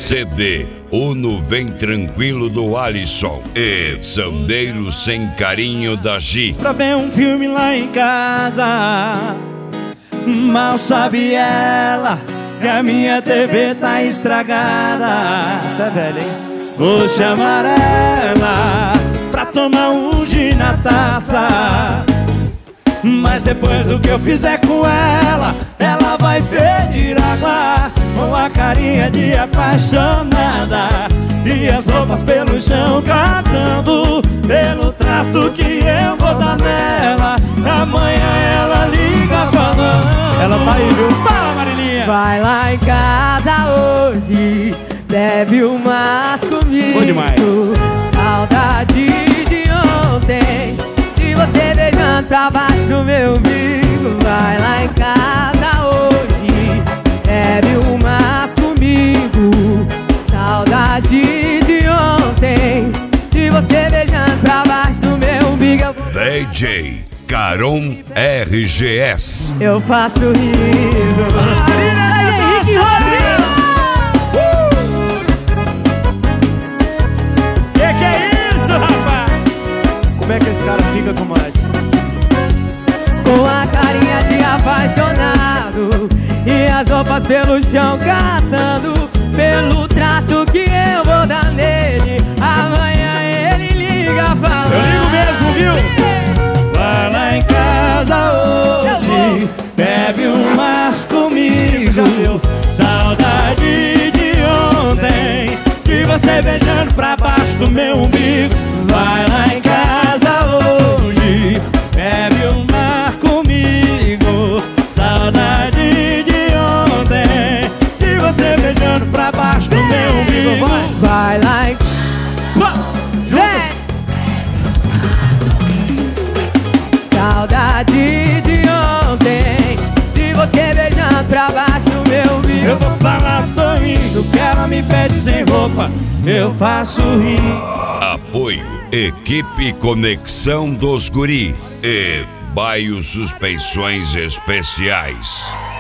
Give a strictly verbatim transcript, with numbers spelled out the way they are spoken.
C D Uno Vem Tranquilo do Alisson e Sandeiro Sem Carinho da Gi. Pra ver um filme lá em casa, mal sabe ela que a minha T V tá estragada. Essa é velha, hein? Vou chamar ela pra tomar um gin na taça, mas depois do que eu fizer com ela, ela vai pedir água com a carinha de apaixonada e as roupas pelo chão cantando pelo trato que eu vou dar nela. Amanhã ela liga falando. Ela tá aí, viu? Fala, Marilinha! Vai lá em casa hoje, bebe umas comigo. Bom demais. Saudade de ontem, de você beijando pra baixo do meu umbigo. Vai lá em casa hoje, bebe umas comigo. Saudade de ontem, de você beijando pra baixo do meu umbigo. D J Caron R G S. Eu faço rir. Henrique Rodrigo. Que que é isso, rapaz? Como é que esse cara fica, comadre? Com a carinha de apaixonado e as roupas pelo chão catando pelo trato que eu vou dar nele. Amanhã ele liga falando. Eu ligo mesmo, viu? Vai lá em casa hoje, bebe umas comigo. Saudade de ontem, de você beijando pra baixo do meu umbigo. Vai lá em casa hoje, bebe uma comigo. Saudade de ontem, de você beijando pra baixo do meu umbigo. Vai, Vai lá em... Vem! Saudade de ontem, de você beijando pra baixo do meu umbigo. eu vou falar, tô indo, que ela me pede sem roupa, eu faço rir. Apoio Equipe Conexão dos Guri e Baio Suspensões Especiais.